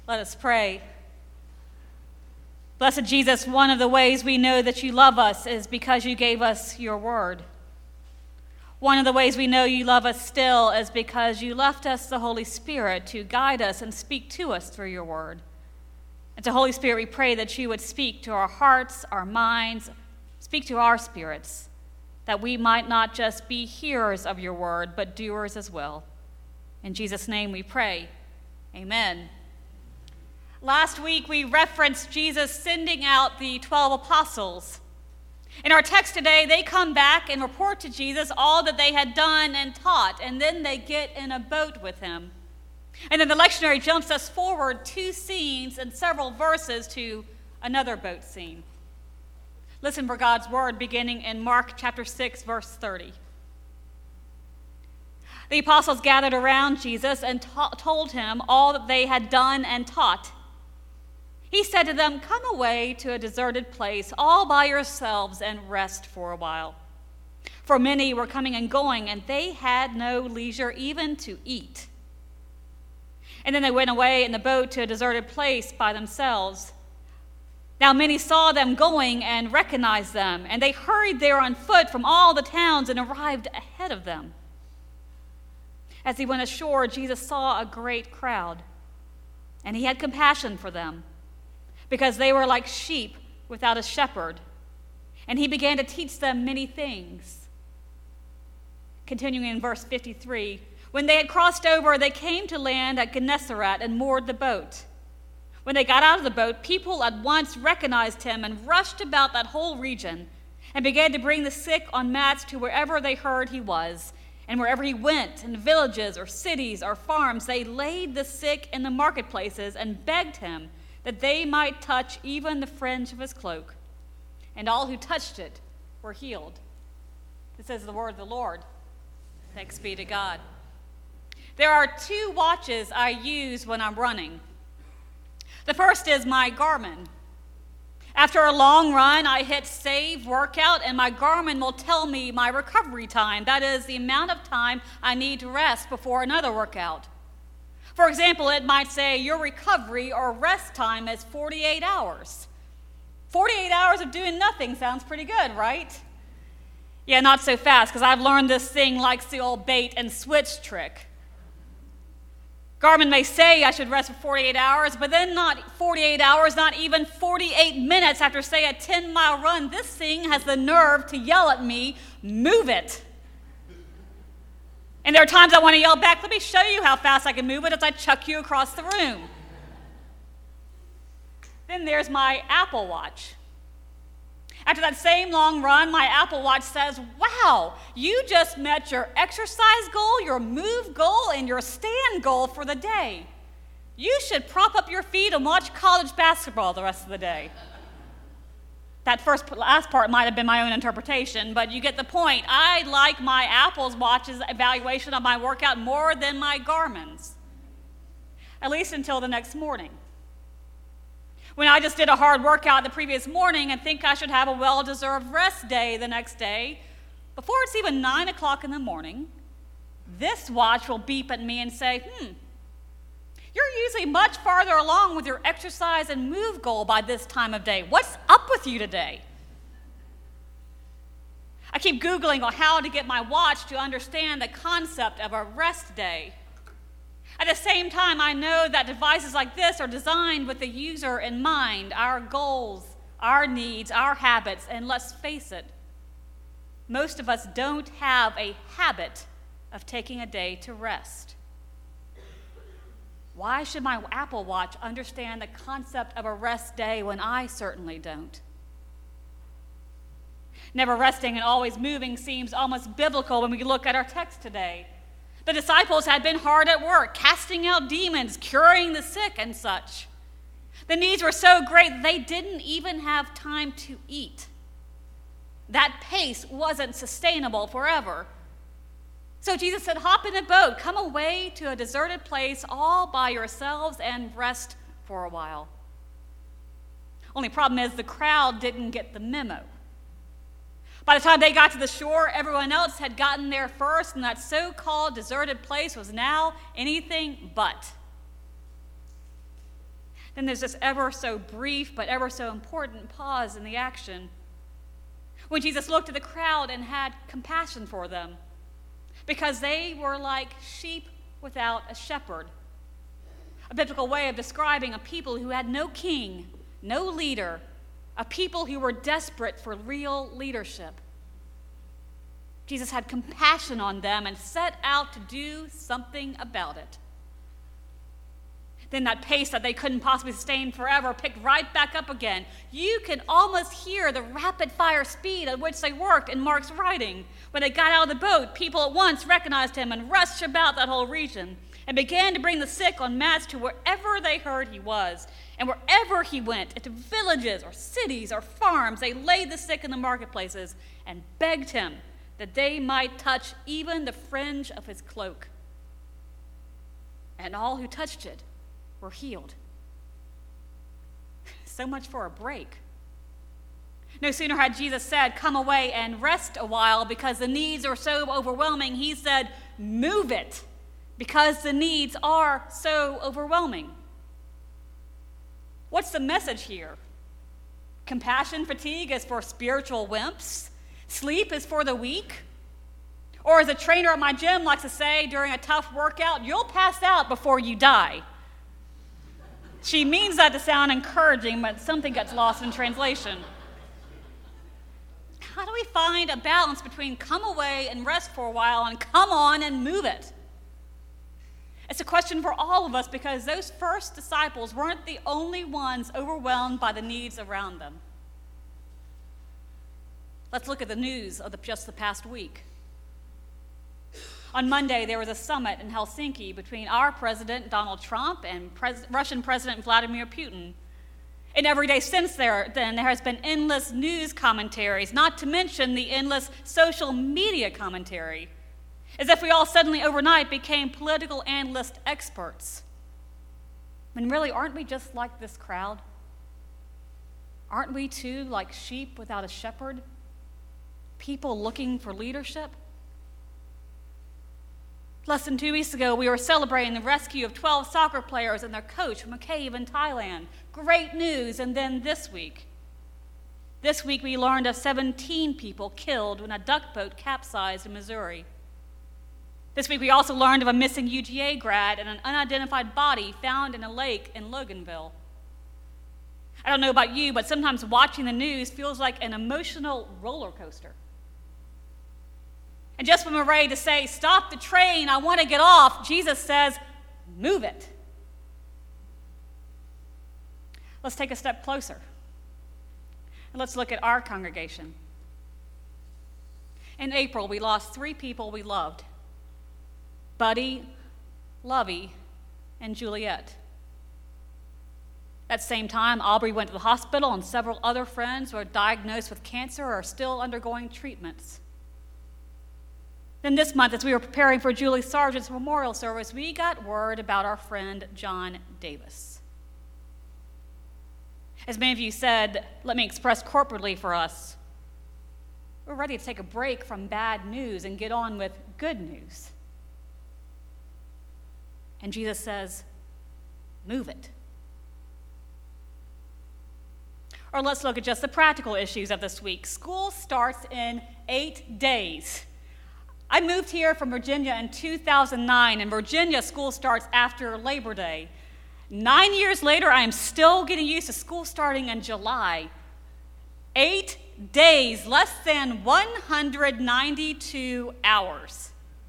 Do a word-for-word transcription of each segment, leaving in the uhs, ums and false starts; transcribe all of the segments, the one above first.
Let us pray. Blessed Jesus, one of the ways we know that you love us is because you gave us your word. One of the ways we know you love us still is because you left us the Holy Spirit to guide us and speak to us through your word. And so, Holy Spirit, we pray that you would speak to our hearts, our minds, speak to our spirits, that we might not just be hearers of your word, but doers as well. In Jesus' name we pray. Amen. Last week, we referenced Jesus sending out the twelve apostles. In our text today, they come back and report to Jesus all that they had done and taught, and then they get in a boat with him. And then the lectionary jumps us forward two scenes and several verses to another boat scene. Listen for God's word beginning in Mark chapter six, verse thirty. The apostles gathered around Jesus and ta- told him all that they had done and taught. He said to them, "Come away to a deserted place all by yourselves and rest for a while." For many were coming and going, and they had no leisure even to eat. And then they went away in the boat to a deserted place by themselves. Now many saw them going and recognized them, and they hurried there on foot from all the towns and arrived ahead of them. As he went ashore, Jesus saw a great crowd, and he had compassion for them, because they were like sheep without a shepherd, and he began to teach them many things. Continuing in verse fifty-three, when they had crossed over, they came to land at Gennesaret and moored the boat. When they got out of the boat, people at once recognized him and rushed about that whole region and began to bring the sick on mats to wherever they heard he was. And wherever he went, in villages or cities or farms, they laid the sick in the marketplaces and begged him that they might touch even the fringe of his cloak. And all who touched it were healed. This is the word of the Lord. Thanks be to God. There are two watches I use when I'm running. The first is my Garmin. After a long run, I hit save workout, and my Garmin will tell me my recovery time. That is the amount of time I need to rest before another workout. For example, it might say your recovery or rest time is forty-eight hours. forty-eight hours of doing nothing sounds pretty good, right? Yeah, not so fast, because I've learned this thing likes the old bait and switch trick. Garmin may say I should rest for forty-eight hours, but then not forty-eight hours, not even forty-eight minutes after, say, a ten-mile run, this thing has the nerve to yell at me, "Move it." And there are times I want to yell back, "Let me show you how fast I can move it," as I chuck you across the room. Then there's my Apple Watch. After that same long run, my Apple Watch says, "Wow, you just met your exercise goal, your move goal, and your stand goal for the day. You should prop up your feet and watch college basketball the rest of the day." That first last part might have been my own interpretation, but you get the point. I like my Apple Watch's evaluation of my workout more than my Garmin's, at least until the next morning. When I just did a hard workout the previous morning and think I should have a well-deserved rest day the next day, before it's even nine o'clock in the morning, this watch will beep at me and say, hmm, you're usually much farther along with your exercise and move goal by this time of day. What's up with you today? I keep Googling on how to get my watch to understand the concept of a rest day. At the same time, I know that devices like this are designed with the user in mind, our goals, our needs, our habits, and let's face it, most of us don't have a habit of taking a day to rest. Why should my Apple Watch understand the concept of a rest day when I certainly don't? Never resting and always moving seems almost biblical when we look at our text today. The disciples had been hard at work, casting out demons, curing the sick, and such. The needs were so great they didn't even have time to eat. That pace wasn't sustainable forever. So Jesus said, hop in a boat, come away to a deserted place all by yourselves and rest for a while. Only problem is the crowd didn't get the memo. By the time they got to the shore, everyone else had gotten there first, and that so-called deserted place was now anything but. Then there's this ever so brief but ever so important pause in the action when Jesus looked at the crowd and had compassion for them because they were like sheep without a shepherd. A biblical way of describing a people who had no king, no leader, a people who were desperate for real leadership. Jesus had compassion on them and set out to do something about it. Then that pace that they couldn't possibly sustain forever picked right back up again. You can almost hear the rapid-fire speed at which they worked in Mark's writing. When they got out of the boat, people at once recognized him and rushed about that whole region and began to bring the sick en masse to wherever they heard he was. And wherever he went, into villages or cities or farms, they laid the sick in the marketplaces and begged him that they might touch even the fringe of his cloak. And all who touched it were healed. So much for a break. No sooner had Jesus said, "Come away and rest a while," because the needs are so overwhelming, he said, "Move it," because the needs are so overwhelming. What's the message here? Compassion fatigue is for spiritual wimps? Sleep is for the weak? Or as a trainer at my gym likes to say during a tough workout, you'll pass out before you die. She means that to sound encouraging, but something gets lost in translation. How do we find a balance between come away and rest for a while and come on and move it? It's a question for all of us because those first disciples weren't the only ones overwhelmed by the needs around them. Let's look at the news of the, just the past week. On Monday, there was a summit in Helsinki between our president, Donald Trump, and Pres- Russian President Vladimir Putin. And every day since there, then, there has been endless news commentaries, not to mention the endless social media commentary, as if we all suddenly overnight became political analyst experts. I mean, really, aren't we just like this crowd? Aren't we too like sheep without a shepherd? People looking for leadership? Less than two weeks ago, we were celebrating the rescue of twelve soccer players and their coach from a cave in Thailand. Great news. And then this week, this week we learned of seventeen people killed when a duck boat capsized in Missouri. This week we also learned of a missing U G A grad and an unidentified body found in a lake in Loganville. I don't know about you, but sometimes watching the news feels like an emotional roller coaster. And just when we're ready to say, "Stop the train, I want to get off," Jesus says, "Move it." Let's take a step closer. And let's look at our congregation. In April, we lost three people we loved: Buddy, Lovey, and Juliet. At the same time, Aubrey went to the hospital, and several other friends who are diagnosed with cancer are still undergoing treatments. Then this month, as we were preparing for Julie Sargent's memorial service, we got word about our friend John Davis. As many of you said, let me express corporately for us, we're ready to take a break from bad news and get on with good news. And Jesus says, "Move it." Or let's look at just the practical issues of this week. School starts in eight days. I moved here from Virginia in two thousand nine, and Virginia school starts after Labor Day. Nine years later, I am still getting used to school starting in July. Eight days, less than one hundred ninety-two hours.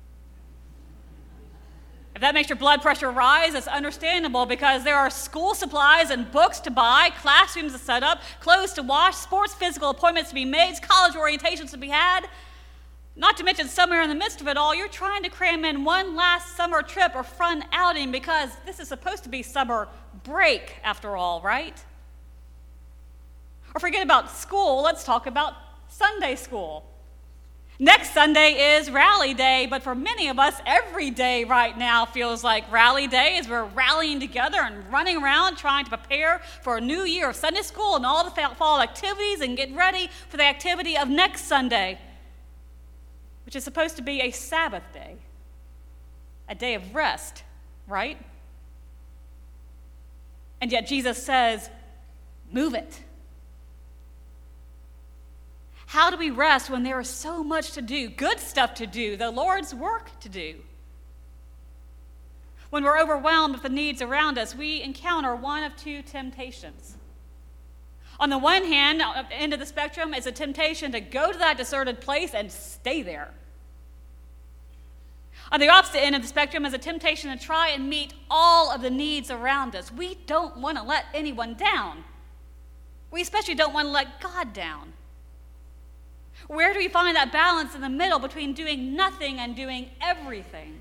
If that makes your blood pressure rise, it's understandable because there are school supplies and books to buy, classrooms to set up, clothes to wash, sports physical appointments to be made, college orientations to be had. Not to mention, somewhere in the midst of it all, you're trying to cram in one last summer trip or fun outing because this is supposed to be summer break, after all, right? Or forget about school, let's talk about Sunday school. Next Sunday is Rally Day, but for many of us, every day right now feels like Rally Day as we're rallying together and running around trying to prepare for a new year of Sunday school and all the fall activities and get ready for the activity of next Sunday, which is supposed to be a Sabbath day, a day of rest, right? And And yet Jesus says, move it. How do we rest when there is so much to do, good stuff to do, the Lord's work to do? When we're overwhelmed with the needs around us, we encounter one of two temptations. On the one hand, at the end of the spectrum, is a temptation to go to that deserted place and stay there. On the opposite end of the spectrum is a temptation to try and meet all of the needs around us. We don't want to let anyone down. We especially don't want to let God down. Where do we find that balance in the middle between doing nothing and doing everything?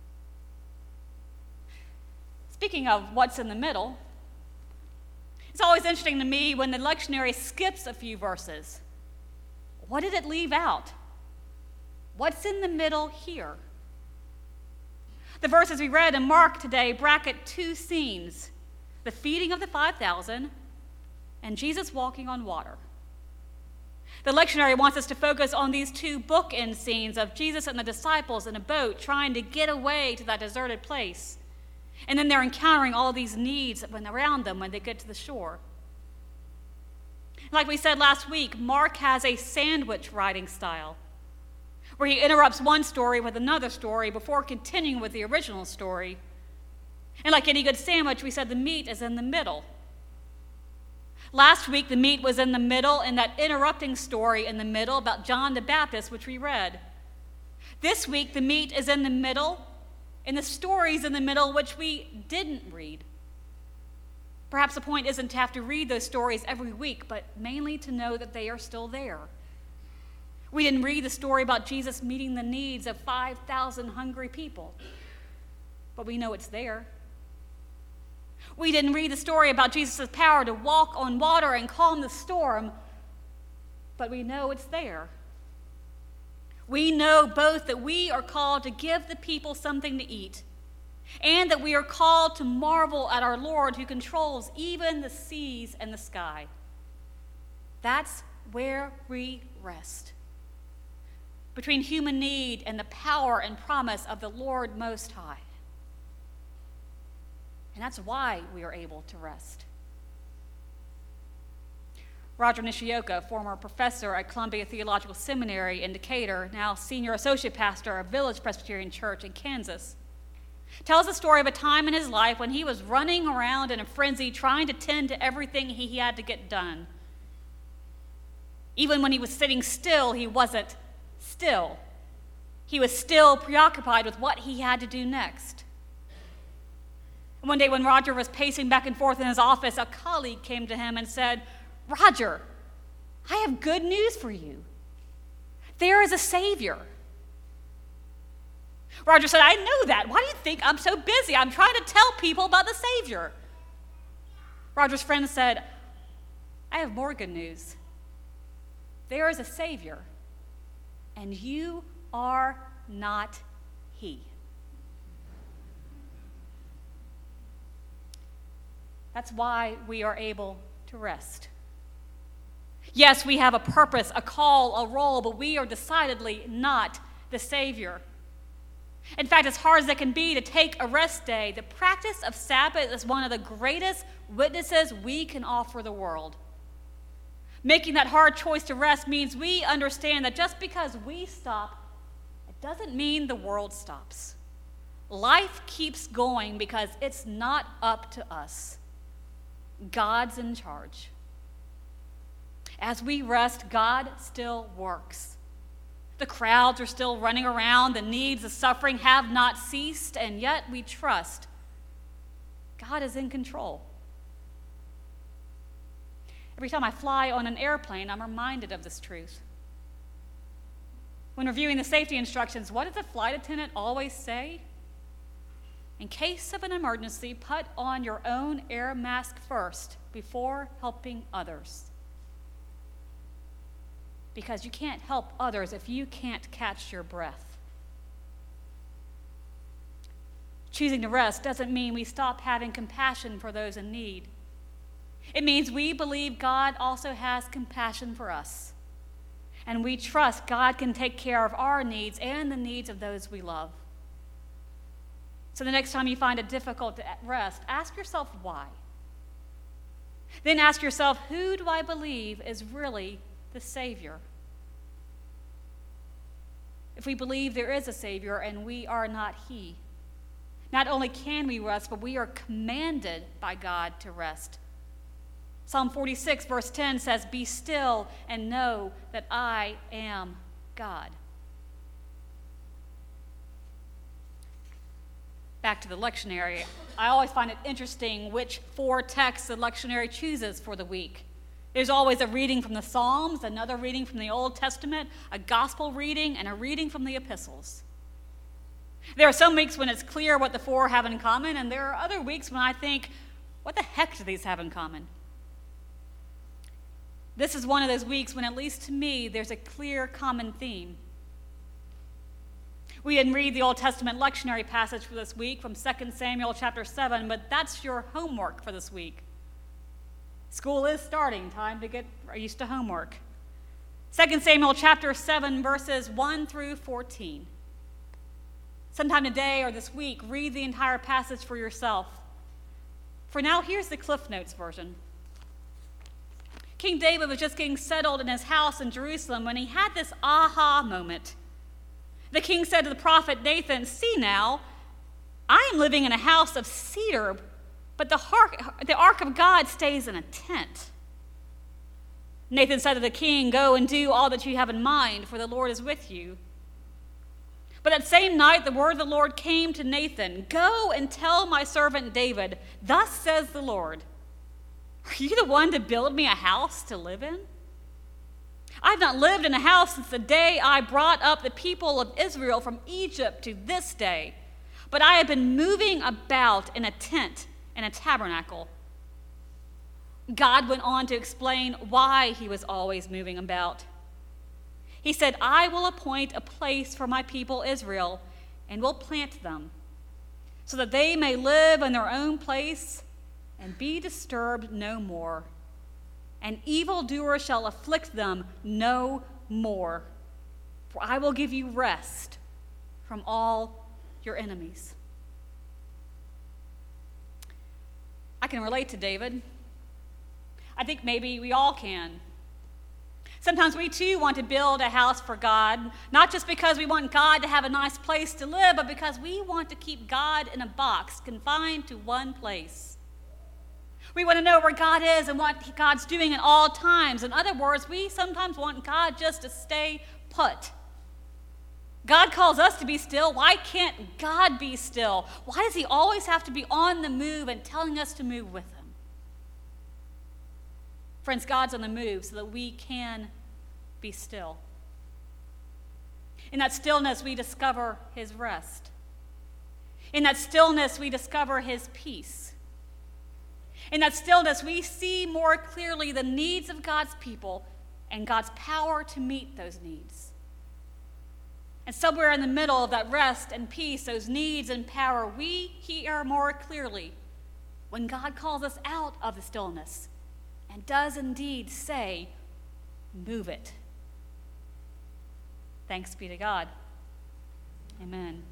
Speaking of what's in the middle, it's always interesting to me when the lectionary skips a few verses. What did it leave out? What's in the middle here? The verses we read in Mark today bracket two scenes: the feeding of the five thousand and Jesus walking on water. The lectionary wants us to focus on these two bookend scenes of Jesus and the disciples in a boat trying to get away to that deserted place. And then they're encountering all these needs when around them when they get to the shore. Like we said last week, Mark has a sandwich writing style, where he interrupts one story with another story before continuing with the original story. And like any good sandwich, we said the meat is in the middle. Last week, the meat was in the middle in that interrupting story in the middle about John the Baptist, which we read. This week, the meat is in the middle in the stories in the middle, which we didn't read. Perhaps the point isn't to have to read those stories every week, but mainly to know that they are still there. We didn't read the story about Jesus meeting the needs of five thousand hungry people, but we know it's there. We didn't read the story about Jesus' power to walk on water and calm the storm, but we know it's there. We know both that we are called to give the people something to eat, and that we are called to marvel at our Lord who controls even the seas and the sky. That's where we rest, between human need and the power and promise of the Lord Most High. And that's why we are able to rest. Roger Nishioka, former professor at Columbia Theological Seminary in Decatur, now senior associate pastor of Village Presbyterian Church in Kansas, tells the story of a time in his life when he was running around in a frenzy trying to tend to everything he had to get done. Even when he was sitting still, he wasn't still. He was still preoccupied with what he had to do next. One day when Roger was pacing back and forth in his office, a colleague came to him and said, "Roger, I have good news for you. There is a Savior." Roger said, "I know that. Why do you think I'm so busy? I'm trying to tell people about the Savior." Roger's friend said, "I have more good news. There is a Savior, and you are not He." That's why we are able to rest. Yes, we have a purpose, a call, a role, but we are decidedly not the Savior. In fact, as hard as it can be to take a rest day, the practice of Sabbath is one of the greatest witnesses we can offer the world. Making that hard choice to rest means we understand that just because we stop, it doesn't mean the world stops. Life keeps going because it's not up to us. God's in charge. As we rest, God still works. The crowds are still running around, the needs, the suffering have not ceased, and yet we trust God is in control. Every time I fly on an airplane, I'm reminded of this truth. When reviewing the safety instructions, what does the flight attendant always say? In case of an emergency, put on your own air mask first before helping others. Because you can't help others if you can't catch your breath. Choosing to rest doesn't mean we stop having compassion for those in need. It means we believe God also has compassion for us. And we trust God can take care of our needs and the needs of those we love. So the next time you find it difficult to rest, ask yourself why. Then ask yourself, who do I believe is really the Savior? If we believe there is a Savior and we are not He, not only can we rest, but we are commanded by God to rest. Psalm forty-six, verse ten says, "Be still and know that I am God." Back to the lectionary. I always find it interesting which four texts the lectionary chooses for the week. There's always a reading from the Psalms, another reading from the Old Testament, a gospel reading, and a reading from the epistles. There are some weeks when it's clear what the four have in common, and there are other weeks when I think, what the heck do these have in common? This is one of those weeks when, at least to me, there's a clear common theme. We didn't read the Old Testament lectionary passage for this week from Second Samuel chapter seven, but that's your homework for this week. School is starting, time to get used to homework. Second Samuel chapter seven, verses one through fourteen. Sometime today or this week, read the entire passage for yourself. For now, here's the Cliff Notes version. King David was just getting settled in his house in Jerusalem when he had this aha moment. The king said to the prophet Nathan, "See now, I am living in a house of cedar, but the ark, the ark of God stays in a tent." Nathan said to the king, "Go and do all that you have in mind, for the Lord is with you." But that same night the word of the Lord came to Nathan, "Go and tell my servant David, thus says the Lord, are you the one to build me a house to live in? I've not lived in a house since the day I brought up the people of Israel from Egypt to this day, but I have been moving about in a tent and a tabernacle." God went on to explain why he was always moving about. He said, "I will appoint a place for my people Israel and will plant them, so that they may live in their own place and be disturbed no more. An evildoer shall afflict them no more, for I will give you rest from all your enemies." I can relate to David. I think maybe we all can. Sometimes we too want to build a house for God, not just because we want God to have a nice place to live, but because we want to keep God in a box, confined to one place. We want to know where God is and what God's doing at all times. In other words, we sometimes want God just to stay put. God calls us to be still. Why can't God be still? Why does he always have to be on the move and telling us to move with him? Friends, God's on the move so that we can be still. In that stillness, we discover his rest. In that stillness, we discover his peace. In that stillness, we see more clearly the needs of God's people and God's power to meet those needs. And somewhere in the middle of that rest and peace, those needs and power, we hear more clearly when God calls us out of the stillness and does indeed say, "Move it." Thanks be to God. Amen.